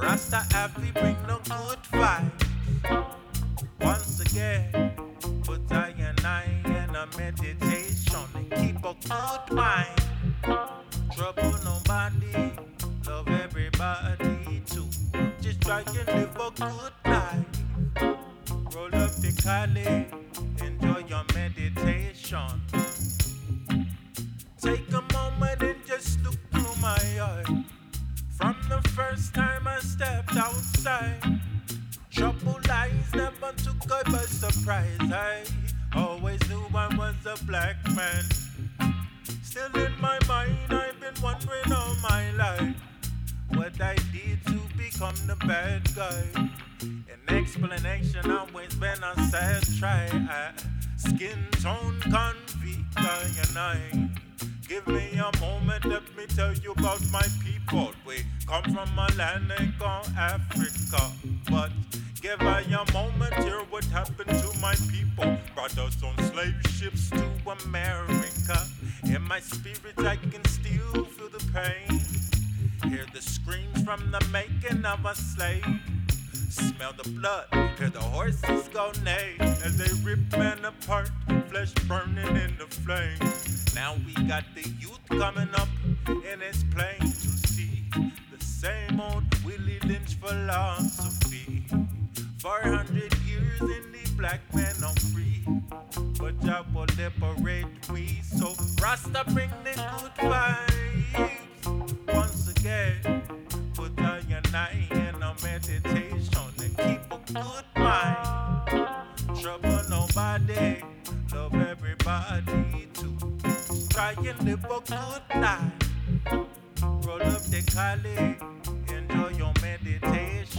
Rasta happy bring no good vibes. Once again, put I and I in a meditation and keep a good mind. Trouble nobody, love everybody too. Just try and live a good life. Roll up the Cali, enjoy your meditation. Take a moment and just look through my eye. From the first time I stepped outside, trouble lies never took I by surprise. I always knew I was a black man. Still in my mind, I've been wondering all my life what I did to become the bad guy. An explanation always been a sad try. Skin tone convict, and I. Give me a moment, let me tell you about my people. We come from a land called Africa, but give I a moment, hear what happened to my people. Brought us on slave ships to America. In my spirit I can still feel the pain. Hear the screams from the making of a slave. Smell the blood, hear the horses go neigh as they rip men apart, flesh burning in the flames. Now we got the youth coming up, and it's plain to see the same old Willie Lynch philosophy. 400 years and the black men are free, but Jah will liberate we. So Rasta bring the good vibes once again. Put I and I in a meditation and keep a good mind. Trouble nobody, love everybody too. Try and live a good life. Roll up the Cali, enjoy your meditation.